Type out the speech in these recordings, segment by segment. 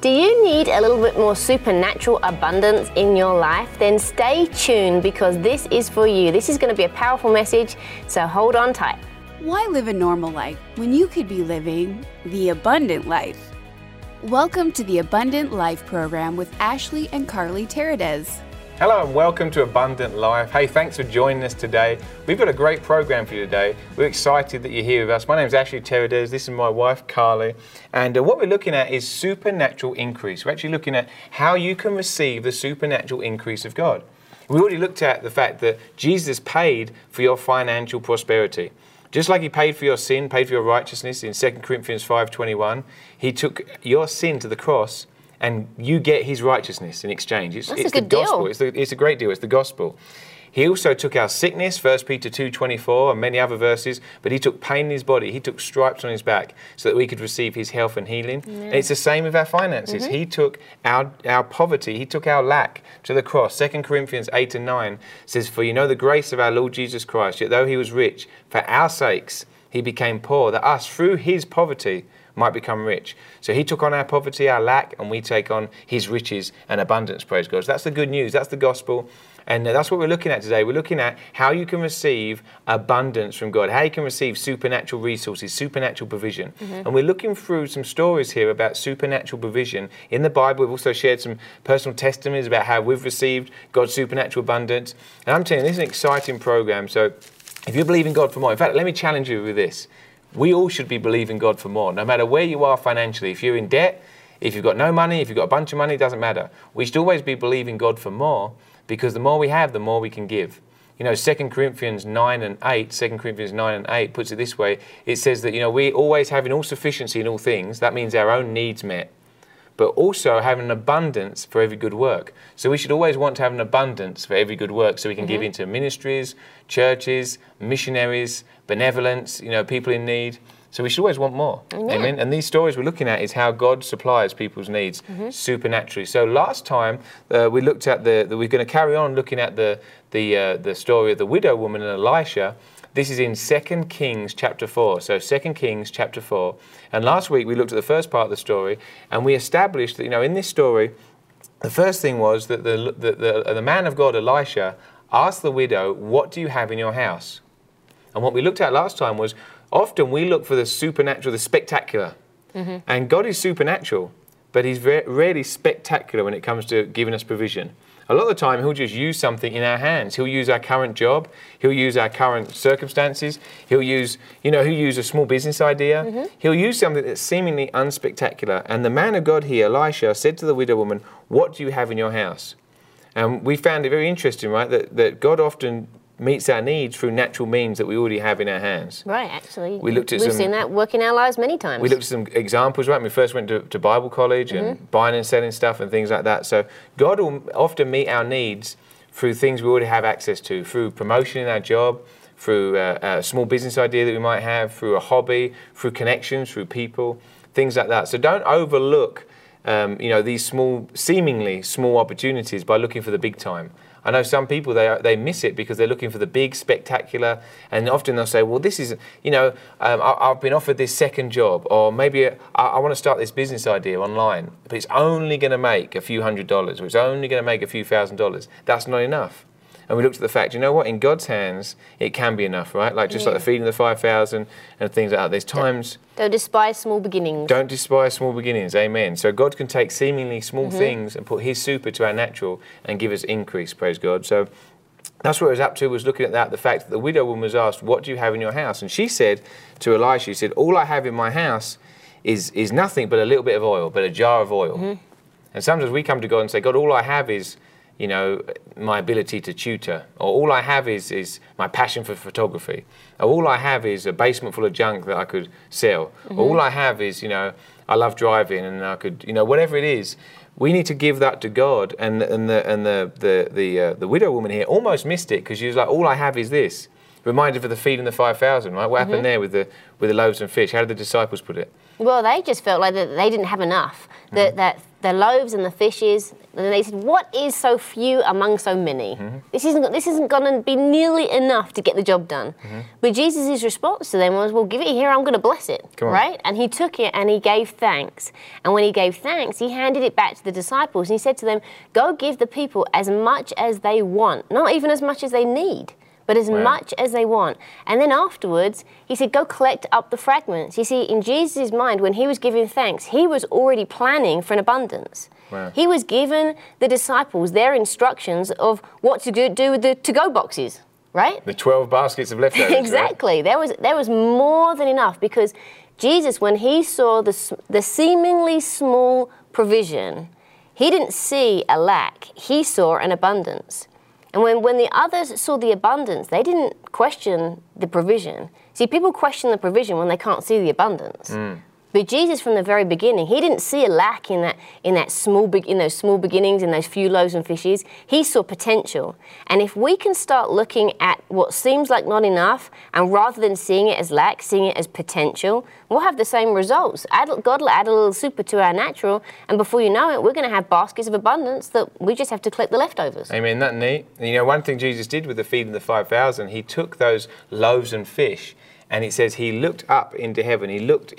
Do you need a little bit more supernatural abundance in your life? Then stay tuned because this is for you. This is going to be a powerful message, so hold on tight. Why live a normal life when you could be living the abundant life? Welcome to the Abundant Life program with Ashley and Carly Teradez. Hello and welcome to Abundant Life. Hey, thanks for joining us today. We've got a great program for you today. We're excited that you're here with us. My name is Ashley Teradez. This is my wife, Carly. And what we're looking at is supernatural increase. We're actually looking at how you can receive the supernatural increase of God. We already looked at the fact that Jesus paid for your financial prosperity. Just like he paid for your sin, paid for your righteousness in 2 Corinthians 5:21, he took your sin to the cross and you get his righteousness in exchange. It's a good the gospel. deal. It's a great deal. It's the gospel. He also took our sickness, 1 Peter 2:24 and many other verses, but he took pain in his body. He took stripes on his back so that we could receive his health and healing. Yeah. And it's the same with our finances. He took our poverty, he took our lack to the cross. 2 Corinthians 8:9 says, "For you know the grace of our Lord Jesus Christ, yet though he was rich, for our sakes he became poor, that us through his poverty might become rich." So he took on our poverty, our lack, and we take on his riches and abundance, praise God. So that's the good news, that's the gospel. And that's what we're looking at today. We're looking at how you can receive abundance from God, how you can receive supernatural resources, supernatural provision. And we're looking through some stories here about supernatural provision in the Bible. We've also shared some personal testimonies about how we've received God's supernatural abundance. And I'm telling you, this is an exciting program. So if you believe in God for more, in fact, let me challenge you with this. We all should be believing God for more, no matter where you are financially. If you're in debt, if you've got no money, if you've got a bunch of money, it doesn't matter. We should always be believing God for more, because the more we have, the more we can give. You know, 2 Corinthians 9 and 8 puts it this way. It says that, you know, we always having all sufficiency in all things. That means our own needs met, but also having an abundance for every good work. So we should always want to have an abundance for every good work so we can give into ministries, churches, missionaries, benevolence, you know, people in need. So we should always want more. Amen. And these stories we're looking at is how God supplies people's needs supernaturally. So last time we looked at we're going to carry on looking at the story of the widow woman and Elisha. This is in 2 Kings chapter 4. So 2 Kings chapter 4. And last week we looked at the first part of the story and we established that, you know, in this story, the first thing was that the man of God, Elisha, asked the widow, "What do you have in your house?" And what we looked at last time was often we look for the supernatural, the spectacular. And God is supernatural, but he's rarely spectacular when it comes to giving us provision. A lot of the time, he'll just use something in our hands. He'll use our current job. He'll use our current circumstances. He'll use a small business idea. He'll use something that's seemingly unspectacular. And the man of God here, Elisha, said to the widow woman, "What do you have in your house?" And we found it very interesting, right, that God often meets our needs through natural means that we already have in our hands. Right, actually. We've seen that work in our lives many times. We looked at some examples, right? When we first went to Bible college and buying and selling stuff and things like that. So God will often meet our needs through things we already have access to, through promotion in our job, through a small business idea that we might have, through a hobby, through connections, through people, things like that. So don't overlook these seemingly small opportunities by looking for the big time. I know some people, they miss it because they're looking for the big, spectacular, and often they'll say, well, this is, I've been offered this second job, or maybe I want to start this business idea online, but it's only going to make a few $100s, or it's only going to make a few $1,000s. That's not enough. And we looked at the fact, you know what, in God's hands, it can be enough, right? Like just like the feeding the 5,000 and things like that. There's times... Don't despise small beginnings. Don't despise small beginnings, amen. So God can take seemingly small things and put his super to our natural and give us increase, praise God. So that's what it was up to, was looking at that, the fact that the widow woman was asked, "What do you have in your house?" And she said to Elisha, she said, "All I have in my house is nothing but a little bit of oil, but a jar of oil." And sometimes we come to God and say, "God, all I have is, my ability to tutor, or all I have is my passion for photography, or all I have is a basement full of junk that I could sell, or all I have is, I love driving and I could, whatever it is." We need to give that to God. And the widow woman here almost missed it because she was like, "All I have is this." Reminded of the feeding the 5,000, right? What happened there with the loaves and fish? How did the disciples put it? Well, they just felt like that they didn't have enough. That the loaves and the fishes, and they said, "What is so few among so many? This isn't going to be nearly enough to get the job done." But Jesus' response to them was, "Well, give it here. I'm going to bless it." Right? And he took it and he gave thanks. And when he gave thanks, he handed it back to the disciples and he said to them, "Go give the people as much as they want, not even as much as they need, but as much as they want." And then afterwards, he said, "Go collect up the fragments." You see, in Jesus' mind, when he was giving thanks, he was already planning for an abundance. He was giving the disciples their instructions of what to do with the to-go boxes, right? The 12 baskets of leftovers. Exactly. Right? There was more than enough, because Jesus, when he saw the seemingly small provision, he didn't see a lack. He saw an abundance. And when the others saw the abundance, they didn't question the provision. See, people question the provision when they can't see the abundance. But Jesus, from the very beginning, he didn't see a lack in those small beginnings, in those few loaves and fishes. He saw potential. And if we can start looking at what seems like not enough, and rather than seeing it as lack, seeing it as potential, we'll have the same results. God will add a little super to our natural, and before you know it, we're going to have baskets of abundance that we just have to collect the leftovers. Amen. Isn't that neat? And you know, one thing Jesus did with the feeding the 5,000, he took those loaves and fish, and it says he looked up into heaven. He looked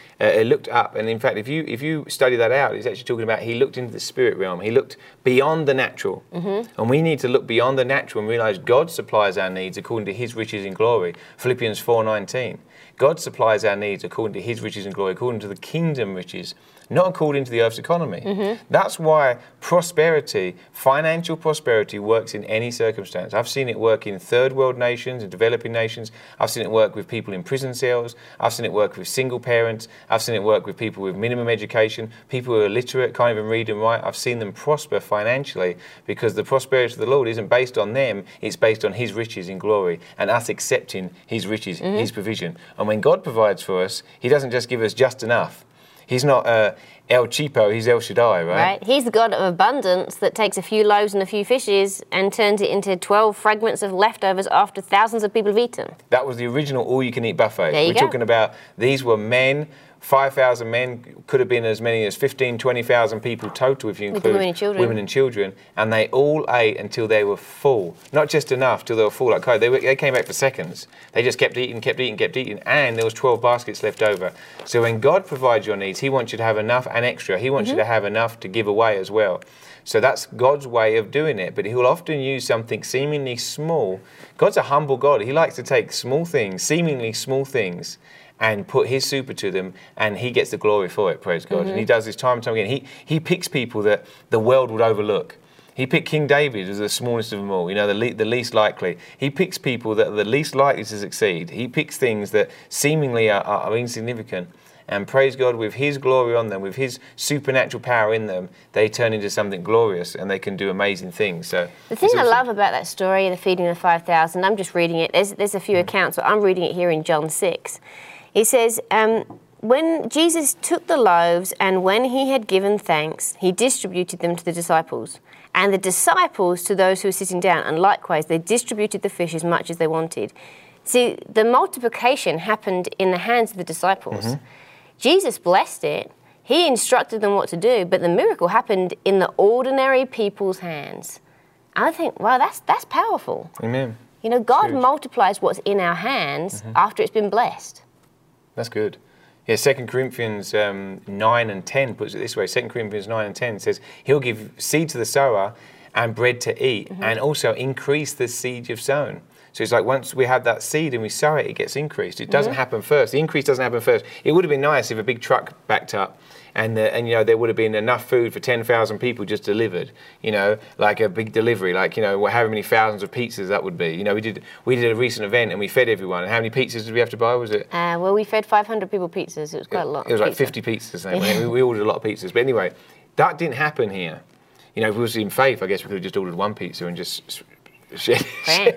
up, and in fact, if you study that out, it's actually talking about he looked into the spirit realm. He looked beyond the natural, and we need to look beyond the natural and realize God supplies our needs according to His riches in glory. Philippians 4:19. God supplies our needs according to His riches in glory, according to the kingdom riches, not according to the earth's economy. That's why prosperity, financial prosperity, works in any circumstance. I've seen it work in third world nations, in developing nations. I've seen it work with people in prison cells. I've seen it work with single parents. I've seen it work with people with minimum education, people who are illiterate, can't even read and write. I've seen them prosper financially because the prosperity of the Lord isn't based on them, it's based on His riches in glory and us accepting His riches, His provision. And when God provides for us, He doesn't just give us just enough. He's not El Cheapo, He's El Shaddai, right? Right. He's the God of abundance that takes a few loaves and a few fishes and turns it into 12 fragments of leftovers after thousands of people have eaten. That was the original all-you-can-eat buffet. We're talking about, these were men, 5,000 men, could have been as many as 15,000, 20,000 people total if you include women and children. And they all ate until they were full. Not just enough till they were full. Like they came back for seconds. They just kept eating, and there was 12 baskets left over. So when God provides your needs, He wants you to have enough and extra. He wants you to have enough to give away as well. So that's God's way of doing it. But He'll often use something seemingly small. God's a humble God. He likes to take small things, seemingly small things, and put His super to them, and He gets the glory for it, praise God. And He does this time and time again. He picks people that the world would overlook. He picked King David as the smallest of them all, you know, the least likely. He picks people that are the least likely to succeed. He picks things that seemingly are insignificant. And praise God, with His glory on them, with His supernatural power in them, they turn into something glorious and they can do amazing things. So the thing I love about that story, the feeding of the 5,000, I'm just reading it. There's a few accounts, but I'm reading it here in John 6. It says, when Jesus took the loaves and when He had given thanks, He distributed them to the disciples, and the disciples to those who were sitting down, and likewise they distributed the fish as much as they wanted. See, the multiplication happened in the hands of the disciples. Jesus blessed it. He instructed them what to do, but the miracle happened in the ordinary people's hands. I think, wow, that's powerful. Amen. You know, God multiplies what's in our hands after it's been blessed. That's good. Yeah, 2 Corinthians 9 and 10 puts it this way. 2 Corinthians 9 and 10 says, He'll give seed to the sower and bread to eat, and also increase the seed you've sown. So it's like once we have that seed and we sow it, it gets increased. It doesn't happen first. The increase doesn't happen first. It would have been nice if a big truck backed up and you know, there would have been enough food for 10,000 people just delivered, you know, like a big delivery, like, you know, however many thousands of pizzas that would be. You know, we did a recent event and we fed everyone. And how many pizzas did we have to buy, was it? Well, we fed 500 people pizzas. It was quite a lot. It was like 50 pizzas. We ordered a lot of pizzas. But anyway, that didn't happen here. You know, if it was in faith, I guess we could have just ordered one pizza and just shit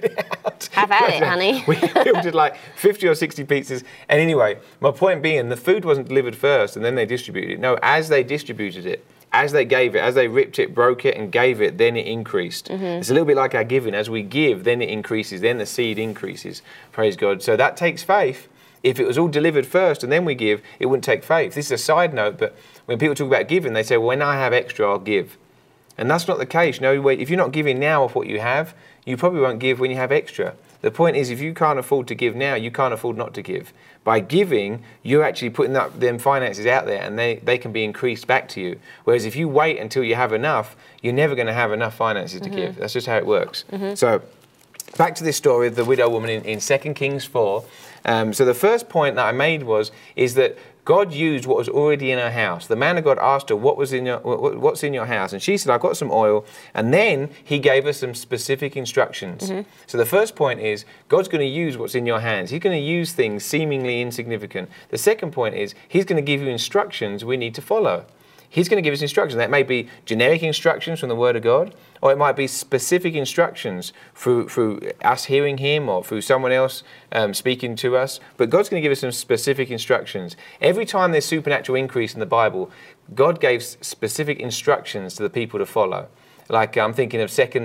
out. Have at it, honey. We ordered like 50 or 60 pizzas. And anyway, my point being, the food wasn't delivered first and then they distributed it. No, as they distributed it, as they gave it, as they ripped it, broke it, and gave it, then it increased. It's a little bit like our giving. As we give, then it increases, then the seed increases. Praise God. So that takes faith. If it was all delivered first and then we give, it wouldn't take faith. This is a side note, but when people talk about giving, they say, well, when I have extra, I'll give. And that's not the case. No way. If you're not giving now of what you have, you probably won't give when you have extra. The point is, if you can't afford to give now, you can't afford not to give. By giving, you're actually putting them finances out there, and they can be increased back to you. Whereas if you wait until you have enough, you're never going to have enough finances to give. That's just how it works. So back to this story of the widow woman in 2 Kings 4. So the first point that I made is that God used what was already in her house. The man of God asked her, what's in your house? And she said, I've got some oil. And then he gave her some specific instructions. So the first point is, God's going to use what's in your hands. He's going to use things seemingly insignificant. The second point is, he's going to give you instructions we need to follow. He's going to give us instructions. That may be generic instructions from the Word of God, or it might be specific instructions through us hearing Him or through someone else speaking to us. But God's going to give us some specific instructions. Every time there's supernatural increase in the Bible, God gave specific instructions to the people to follow. Like I'm thinking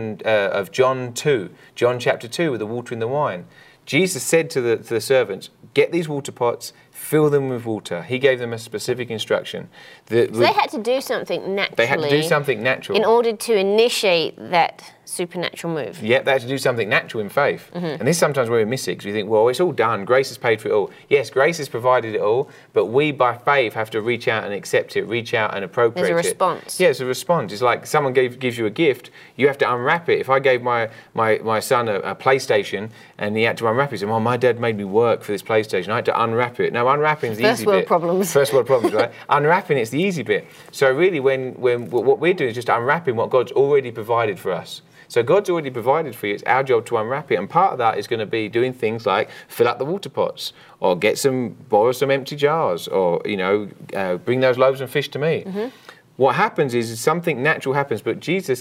of John chapter 2 with the water and the wine. Jesus said to the servants, get these water pots, fill them with water. He gave them a specific instruction. So they had to do something naturally. They had to do something natural. In order to initiate that supernatural move. Yeah, they had to do something natural in faith. And this is sometimes where we miss it, because we think, well, it's all done. Grace has paid for it all. Yes, grace has provided it all, but we, by faith, have to reach out and accept it, reach out and appropriate it. There's a response. Yeah, it's a response. It's like someone gives you a gift, you have to unwrap it. If I gave my son a PlayStation and he had to unwrap it, he said, well, my dad made me work for this PlayStation. I had to unwrap it. Now, unwrapping is the easy bit. First world problems, right? Unwrapping it's the easy bit. So really, when what we're doing is just unwrapping what God's already provided for us. So God's already provided for you. It's our job to unwrap it. And part of that is going to be doing things like fill up the water pots, or borrow some empty jars, or bring those loaves and fish to me. What happens is something natural happens, but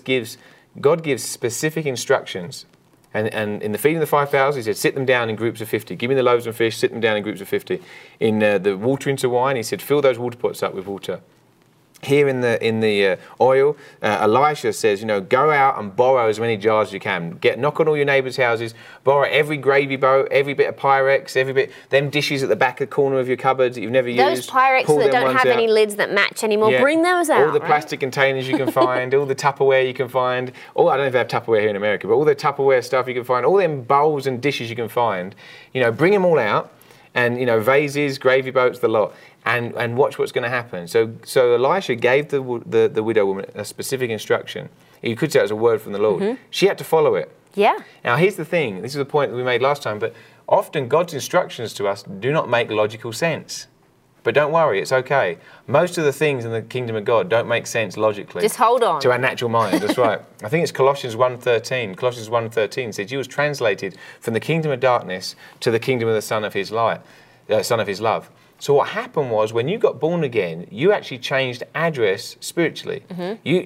God gives specific instructions. And in the feeding of the 5,000, he said, sit them down in groups of 50. Give me the loaves and fish, sit them down in groups of 50. In the water into wine, he said, fill those water pots up with water. Here in the oil, Elisha says, go out and borrow as many jars as you can. Knock on all your neighbours' houses, borrow every gravy boat, every bit of Pyrex, them dishes at the back of the corner of your cupboards that you've never used. Those Pyrex that don't have any lids that match anymore, bring those out. All the plastic containers you can find, all the Tupperware you can find. I don't know if they have Tupperware here in America, but all the Tupperware stuff you can find, all them bowls and dishes you can find, bring them all out. And, vases, gravy boats, the lot. And watch what's going to happen. So Elisha gave the widow woman a specific instruction. You could say it was a word from the Lord. She had to follow it. Yeah. Now here's the thing. This is the point that we made last time. But often God's instructions to us do not make logical sense. But don't worry, it's okay. Most of the things in the kingdom of God don't make sense logically. Just hold on. To our natural mind, that's right. I think it's Colossians 1:13. Colossians 1:13 says, "You was translated from the kingdom of darkness to the kingdom of the Son of His light, Son of His love." So what happened was, when you got born again, you actually changed address spiritually. You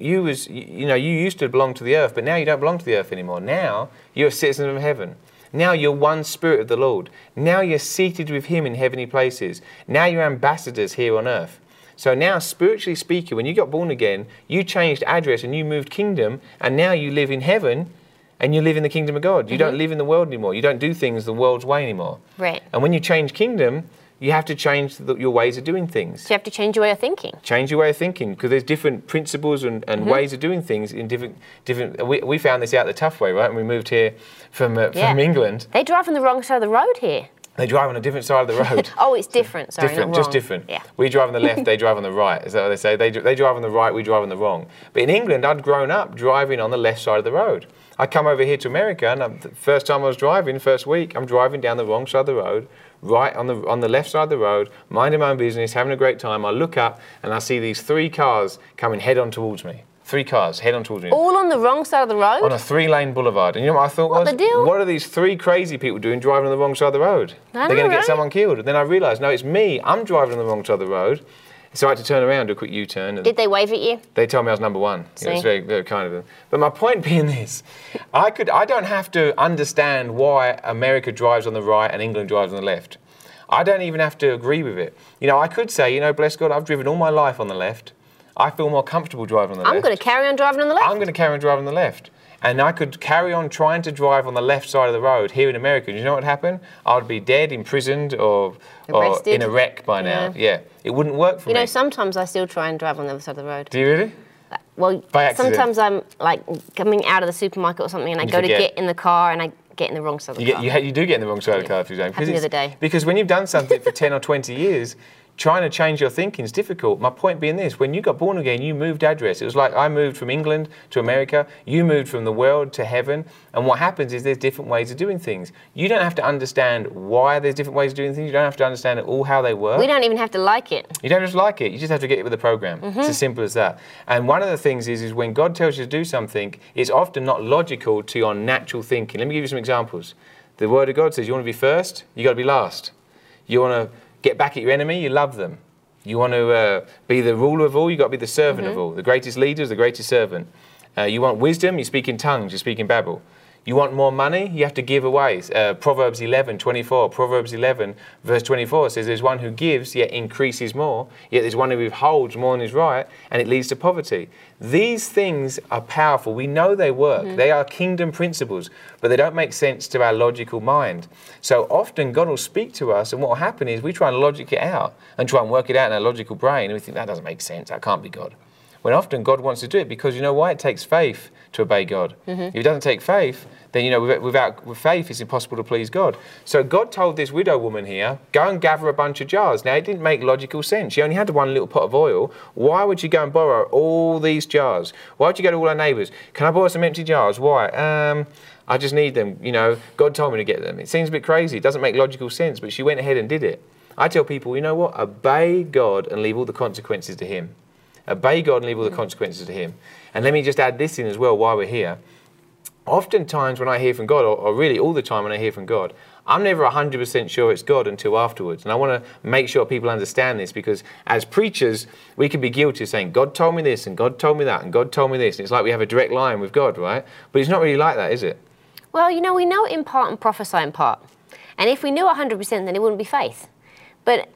used to belong to the earth, but now you don't belong to the earth anymore. Now you're a citizen of heaven. Now you're one spirit of the Lord. Now you're seated with Him in heavenly places. Now you're ambassadors here on earth. So now, spiritually speaking, when you got born again, you changed address and you moved kingdom, and now you live in heaven and you live in the kingdom of God. You don't live in the world anymore. You don't do things the world's way anymore. Right. And when you change kingdom, you have to change your ways of doing things. So you have to change your way of thinking. Change your way of thinking, because there's different principles and ways of doing things in different. We found this out the tough way, right? And we moved here from England. They drive on the wrong side of the road here. They drive on a different side of the road. Oh, it's different. Sorry, different, not just wrong. different. Yeah. We drive on the left, they drive on the right. Is that what they say? They drive on the right, we drive on the wrong. But in England, I'd grown up driving on the left side of the road. I come over here to America, and the first time I was driving, first week, I'm driving down the wrong side of the road, right on the left side of the road, minding my own business, having a great time. I look up and I see these 3 cars coming head on towards me. 3 cars head on towards me. All on the wrong side of the road? On a 3-lane boulevard. And you know what I thought was? What the deal? What are these 3 crazy people doing driving on the wrong side of the road? They're going to get someone killed. And then I realised, no, it's me. I'm driving on the wrong side of the road. So I had to turn around, do a quick U-turn. Did they wave at you? They told me I was number 1. It was very, very kind of them. But my point being this, I don't have to understand why America drives on the right and England drives on the left. I don't even have to agree with it. I could say, bless God, I've driven all my life on the left. I feel more comfortable driving on the left. I'm going to carry on driving on the left. I'm going to carry on driving on the left. And I could carry on trying to drive on the left side of the road here in America. Do you know what would happen? I would be dead, imprisoned, or in a wreck by now. Yeah. It wouldn't work for me. You know, sometimes I still try and drive on the other side of the road. Do you really? Well, By accident. sometimes I'm like coming out of the supermarket or something and I go to get in the car and I get in the wrong side of the car. You do get in the wrong side of the car if you don't. Happened the other day. Because when you've done something for 10 or 20 years, trying to change your thinking is difficult. My point being this, when you got born again, you moved address. It was like I moved from England to America, you moved from the world to heaven, and what happens is there's different ways of doing things. You don't have to understand why there's different ways of doing things. You don't have to understand all how they work. We don't even have to like it. You don't just like it. You just have to get it with the program. It's as simple as that. And one of the things is when God tells you to do something, it's often not logical to your natural thinking. Let me give you some examples. The Word of God says you want to be first, you got to be last. You want to get back at your enemy, you love them. You want to be the ruler of all, you've got to be the servant of all. The greatest leader is the greatest servant. You want wisdom, you speak in tongues, you speak in babble. You want more money, you have to give away. Proverbs 11:24. Proverbs 11, verse 24 says there's one who gives, yet increases more. Yet there's one who withholds more than is right, and it leads to poverty. These things are powerful. We know they work. They are kingdom principles, but they don't make sense to our logical mind. So often God will speak to us, and what will happen is we try and logic it out and try and work it out in our logical brain, and we think that doesn't make sense. That can't be God. When often God wants to do it because you know why? It takes faith to obey God. If it doesn't take faith, then you know with faith it's impossible to please God. So God told this widow woman here, go and gather a bunch of jars. Now it didn't make logical sense. She only had one little pot of oil. Why would you go and borrow all these jars? Why would you go to all her neighbours? Can I borrow some empty jars? Why? I just need them. You know, God told me to get them. It seems a bit crazy. It doesn't make logical sense, but she went ahead and did it. I tell people, you know what? Obey God and leave all the consequences to Him. Obey God and leave all the consequences to Him. And let me just add this in as well while we're here. Oftentimes when I hear from God, or really all the time when I hear from God, I'm never 100% sure it's God until afterwards. And I want to make sure people understand this because as preachers, we can be guilty of saying, God told me this and God told me that and God told me this. And it's like we have a direct line with God, right? But it's not really like that, is it? Well, you know, we know in part and prophesy in part. And if we knew 100%, then it wouldn't be faith. But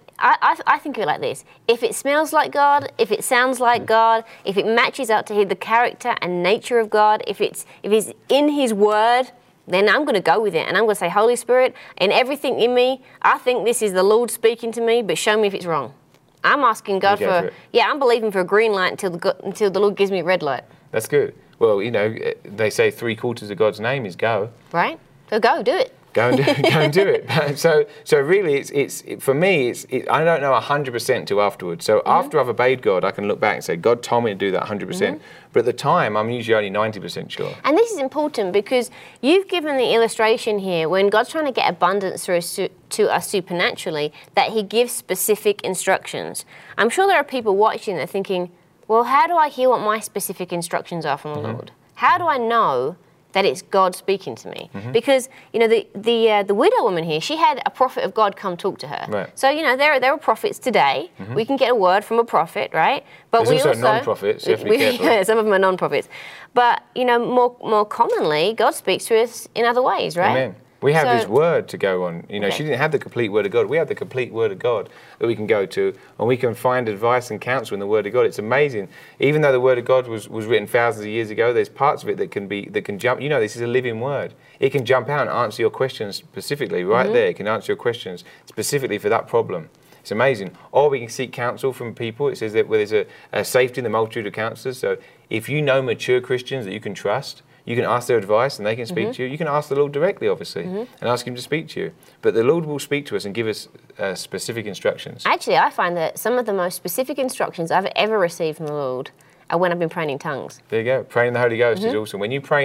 I think of it like this. If it smells like God, if it sounds like God, if it matches up to the character and nature of God, if it's in His Word, then I'm going to go with it. And I'm going to say, Holy Spirit, in everything in me, I think this is the Lord speaking to me, but show me if it's wrong. I'm asking God I'm believing for a green light until the Lord gives me a red light. That's good. Well, you know, they say 3/4 of God's name is go. Right? So go, do it. Go and do it. So really, it's for me. I don't know 100% till afterwards. So after I've obeyed God, I can look back and say, God told me to do that 100%. But at the time, I'm usually only 90% sure. And this is important because you've given the illustration here when God's trying to get abundance to us supernaturally, that He gives specific instructions. I'm sure there are people watching that are thinking, well, how do I hear what my specific instructions are from the Lord? How do I know that it's God speaking to me? Because, you know, the widow woman here, she had a prophet of God come talk to her. Right. So, you know, there are prophets today. We can get a word from a prophet, right? But There's also non-prophets, so you have to be careful. Yeah, some of them are non-prophets. But, you know, more commonly, God speaks to us in other ways, right? Amen. We have His Word to go on. You know, she didn't have the complete Word of God. We have the complete Word of God that we can go to, and we can find advice and counsel in the Word of God. It's amazing. Even though the Word of God was written thousands of years ago, there's parts of it that can jump. You know, this is a living Word. It can jump out and answer your questions specifically right there. It can answer your questions specifically for that problem. It's amazing. Or we can seek counsel from people. It says that there's a safety in the multitude of counselors. So if you know mature Christians that you can trust, you can ask their advice and they can speak to you. You can ask the Lord directly, obviously, and ask Him to speak to you. But the Lord will speak to us and give us specific instructions. Actually, I find that some of the most specific instructions I've ever received from the Lord are when I've been praying in tongues. There you go. Praying in the Holy Ghost is awesome. When you pray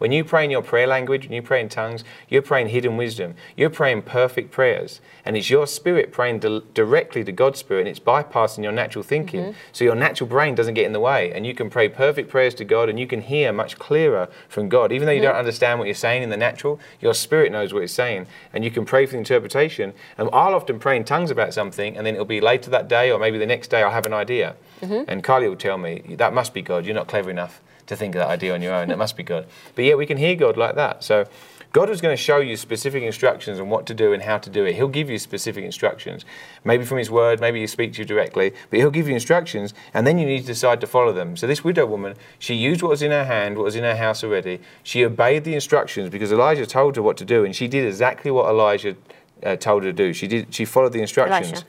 in your prayer language, when you pray in tongues, you're praying hidden wisdom. You're praying perfect prayers. And it's your spirit praying directly to God's Spirit, and it's bypassing your natural thinking. So your natural brain doesn't get in the way, and you can pray perfect prayers to God, and you can hear much clearer from God. Even though you don't understand what you're saying in the natural, your spirit knows what it's saying, and you can pray for the interpretation. And I'll often pray in tongues about something, and then it'll be later that day, or maybe the next day I'll have an idea. And Carly will tell me, that must be God. You're not clever enough to think of that idea on your own. It must be God. But yeah, we can hear God like that. So God was going to show you specific instructions on what to do and how to do it. He'll give you specific instructions, maybe from His Word, maybe He speaks to you directly, but He'll give you instructions, and then you need to decide to follow them. So this widow woman, she used what was in her hand, what was in her house already. She obeyed the instructions because Elijah told her what to do, and she did exactly what Elijah told her to do. She followed the instructions.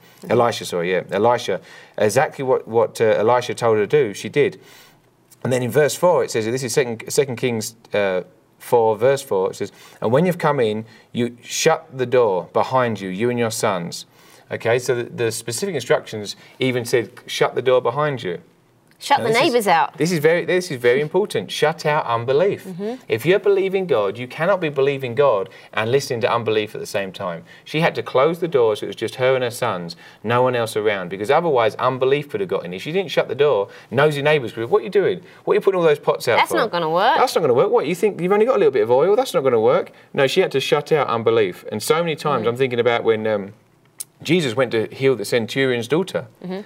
Elisha, exactly what Elisha told her to do, she did. And then in verse 4 it says, this is 2 Kings 4, verse 4, it says, and when you've come in, you shut the door behind you, you and your sons. Okay, so the specific instructions even said, shut the door behind you. Shut the neighbours out. This is very important. Shut out unbelief. If you're believing God, you cannot be believing God and listening to unbelief at the same time. She had to close the door so it was just her and her sons, no one else around, because otherwise unbelief could have got in. If she didn't shut the door, nosy neighbours would, what are you doing? What are you putting all those pots out for? That's not going to work. That's not going to work. What, you think you've only got a little bit of oil? That's not going to work. No, she had to shut out unbelief. And so many times I'm thinking about when Jesus went to heal the centurion's daughter.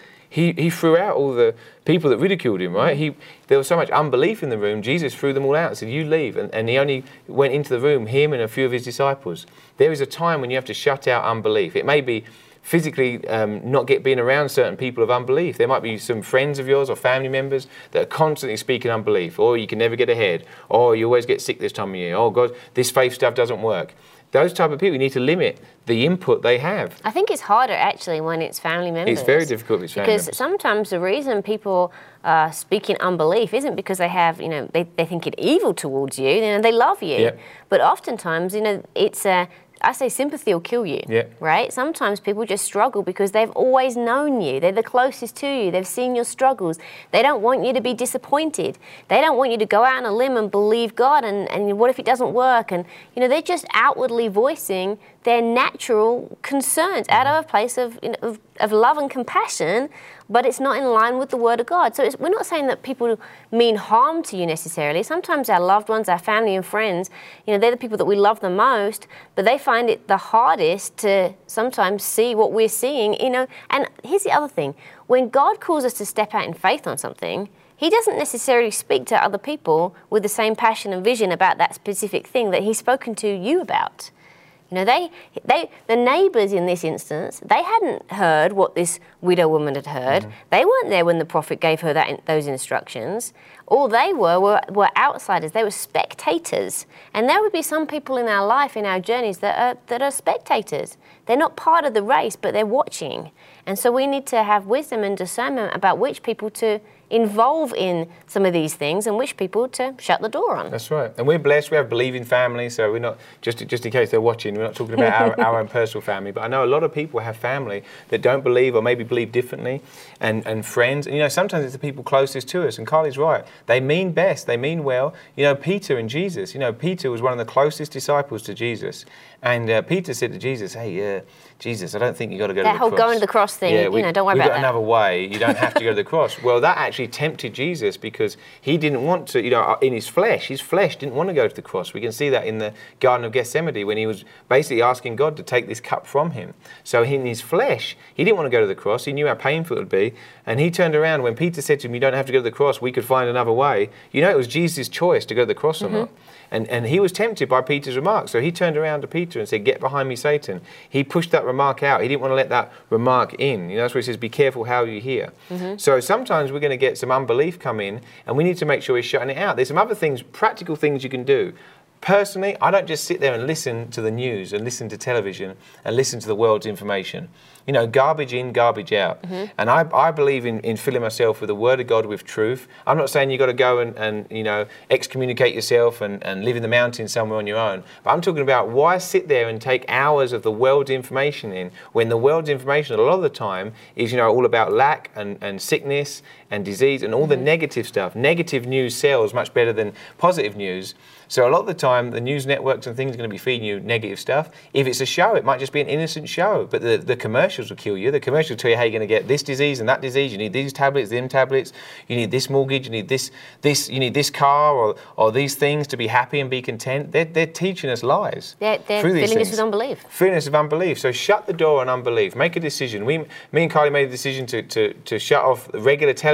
He threw out all the people that ridiculed him, right? There was so much unbelief in the room, Jesus threw them all out and said, you leave. And he only went into the room, him and a few of his disciples. There is a time when you have to shut out unbelief. It may be physically not being around certain people of unbelief. There might be some friends of yours or family members that are constantly speaking unbelief, or you can never get ahead, or you always get sick this time of year, oh God, this faith stuff doesn't work. Those type of people, you need to limit the input they have. I think it's harder actually when it's family members. It's very difficult with family members. Because sometimes the reason people speak in unbelief isn't because they have, they think it evil towards you, they love you. Yep. But oftentimes, it's I say sympathy will kill you, right? Sometimes people just struggle because they've always known you. They're the closest to you. They've seen your struggles. They don't want you to be disappointed. They don't want you to go out on a limb and believe God and what if it doesn't work? And, they're just outwardly voicing their natural concerns out of a place of love and compassion, but it's not in line with the Word of God. So we're not saying that people mean harm to you necessarily. Sometimes our loved ones, our family and friends, they're the people that we love the most, but they find it the hardest to sometimes see what we're seeing, And here's the other thing. When God calls us to step out in faith on something, He doesn't necessarily speak to other people with the same passion and vision about that specific thing that He's spoken to you about. The neighbours in this instance, they hadn't heard what this widow woman had heard. They weren't there when the prophet gave her those instructions. All they were outsiders. They were spectators. And there would be some people in our life, in our journeys, that are spectators. They're not part of the race, but they're watching. And so we need to have wisdom and discernment about which people to involve in some of these things and which people to shut the door on. That's right. And we're blessed. We have believing families, so we're not, just in case they're watching, we're not talking about our own personal family, but I know a lot of people have family that don't believe or maybe believe differently, and friends. And sometimes it's the people closest to us, and Carly's right. They mean best. They mean well. Peter and Jesus. Peter was one of the closest disciples to Jesus. And Peter said to Jesus, hey, Jesus, I don't think you've got to go to the cross. That whole going to the cross thing, don't worry about that. We've got another way. You don't have to go to the cross. Well, that actually tempted Jesus because he didn't want to, in his flesh didn't want to go to the cross. We can see that in the Garden of Gethsemane when he was basically asking God to take this cup from him. So in his flesh, he didn't want to go to the cross. He knew how painful it would be. And he turned around when Peter said to him, you don't have to go to the cross. We could find another way. It was Jesus' choice to go to the cross or not. And he was tempted by Peter's remark. So he turned around to Peter and said, get behind me, Satan. He pushed that remark out. He didn't want to let that remark in. That's where he says, be careful how you hear. So sometimes we're going to get some unbelief come in, and we need to make sure we're shutting it out. There's some other things, practical things you can do. Personally, I don't just sit there and listen to the news and listen to television and listen to the world's information. Garbage in, garbage out. And I believe in filling myself with the Word of God with truth. I'm not saying you've got to go and excommunicate yourself and live in the mountains somewhere on your own. But I'm talking about why sit there and take hours of the world's information in when the world's information a lot of the time is all about lack and sickness and disease and all the negative stuff. Negative news sells much better than positive news. So a lot of the time, the news networks and things are going to be feeding you negative stuff. If it's a show, it might just be an innocent show, but the commercials will kill you. The commercials will tell you how you're going to get this disease and that disease. You need these tablets, them tablets. You need this mortgage. You need this. You need this car or these things to be happy and be content. They're teaching us lies. They're filling us with unbelief. Filling us with unbelief. So shut the door on unbelief. Make a decision. Me and Kylie made a decision to shut off regular television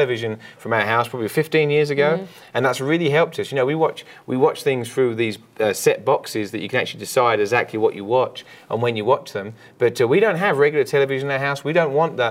television from our house probably 15 years ago, and that's really helped us. You know, we watch things through these set boxes that you can actually decide exactly what you watch and when you watch them. But we don't have regular television in our house. We don't want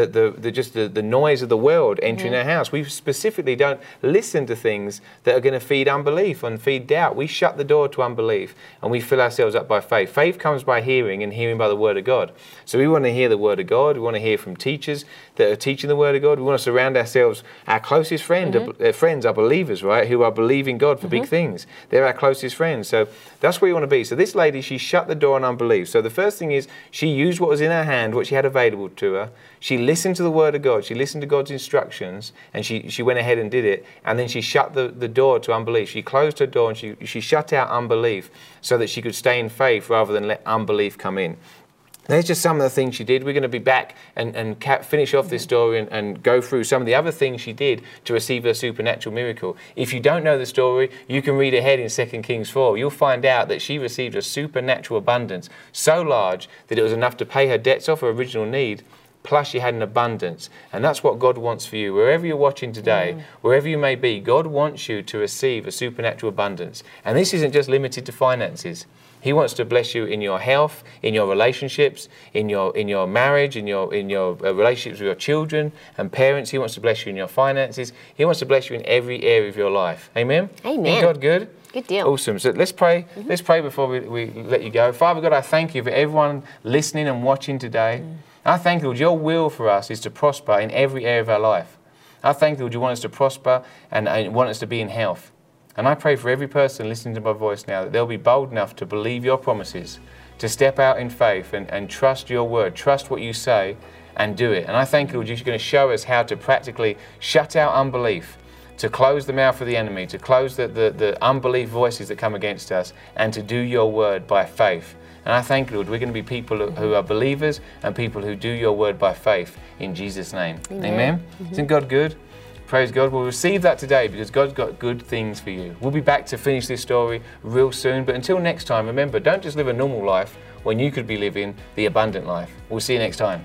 the noise of the world entering our house. We specifically don't listen to things that are going to feed unbelief and feed doubt. We shut the door to unbelief and we fill ourselves up by faith. Faith comes by hearing, and hearing by the Word of God. So we want to hear the Word of God. We want to hear from teachers that are teaching the Word of God. We want to surround ourselves. Our closest friends are believers, right, who are believing God for big things. They're our closest friends. So that's where you want to be. So this lady, she shut the door on unbelief. So the first thing is she used what was in her hand, what she had available to her. She listened to the Word of God. She listened to God's instructions, and she went ahead and did it. And then she shut the door to unbelief. She closed her door and she shut out unbelief so that she could stay in faith rather than let unbelief come in. There's just some of the things she did. We're going to be back and finish off this story and go through some of the other things she did to receive her supernatural miracle. If you don't know the story, you can read ahead in 2 Kings 4. You'll find out that she received a supernatural abundance so large that it was enough to pay her debts off her original need, plus she had an abundance. And that's what God wants for you. Wherever you're watching today, wherever you may be, God wants you to receive a supernatural abundance. And this isn't just limited to finances. He wants to bless you in your health, in your relationships, in your marriage, in your relationships with your children and parents. He wants to bless you in your finances. He wants to bless you in every area of your life. Amen? Amen. Isn't God good? Good deal. Awesome. So let's pray. Let's pray before we let you go. Father God, I thank you for everyone listening and watching today. I thank you, Lord, your will for us is to prosper in every area of our life. I thank you, Lord, you want us to prosper and want us to be in health. And I pray for every person listening to my voice now that they'll be bold enough to believe your promises, to step out in faith and trust your word, trust what you say and do it. And I thank you, Lord, you're going to show us how to practically shut out unbelief, to close the mouth of the enemy, to close the unbelief voices that come against us, and to do your word by faith. And I thank you, Lord, we're going to be people who are believers and people who do your word by faith in Jesus' name. Amen. Isn't God good? Praise God. We'll receive that today because God's got good things for you. We'll be back to finish this story real soon. But until next time, remember, don't just live a normal life when you could be living the abundant life. We'll see you next time.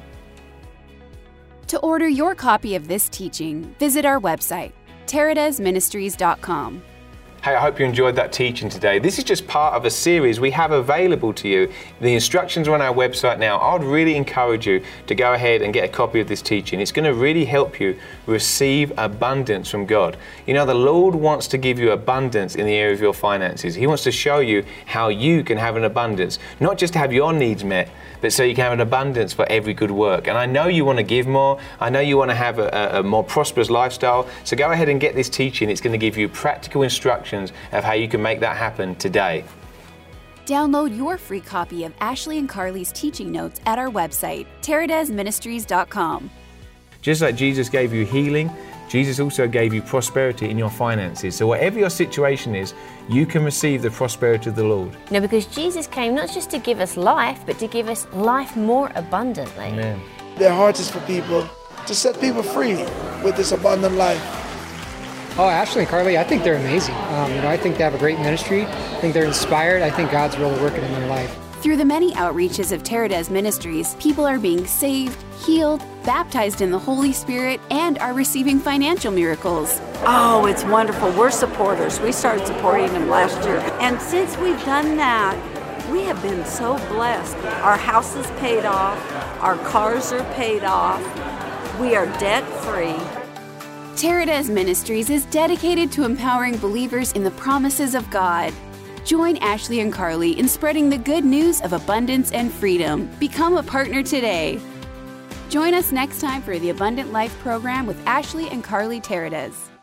To order your copy of this teaching, visit our website, teredesministries.com. Hey, I hope you enjoyed that teaching today. This is just part of a series we have available to you. The instructions are on our website now. I would really encourage you to go ahead and get a copy of this teaching. It's going to really help you receive abundance from God. You know, the Lord wants to give you abundance in the area of your finances. He wants to show you how you can have an abundance, not just to have your needs met, but so you can have an abundance for every good work. And I know you want to give more. I know you want to have a more prosperous lifestyle. So go ahead and get this teaching. It's going to give you practical instructions of how you can make that happen today. Download your free copy of Ashley and Carly's teaching notes at our website, teredesministries.com. Just like Jesus gave you healing, Jesus also gave you prosperity in your finances. So whatever your situation is, you can receive the prosperity of the Lord. No, because Jesus came not just to give us life, but to give us life more abundantly. Amen. Their heart is for people, to set people free with this abundant life. Oh, Ashley and Carly, I think they're amazing. I think they have a great ministry. I think they're inspired. I think God's really working in their life. Through the many outreaches of Teredes Ministries, people are being saved, healed, baptized in the Holy Spirit, and are receiving financial miracles. Oh, it's wonderful. We're supporters. We started supporting them last year. And since we've done that, we have been so blessed. Our house is paid off. Our cars are paid off. We are debt-free. Teredes Ministries is dedicated to empowering believers in the promises of God. Join Ashley and Carly in spreading the good news of abundance and freedom. Become a partner today. Join us next time for the Abundant Life program with Ashley and Carly Teredes.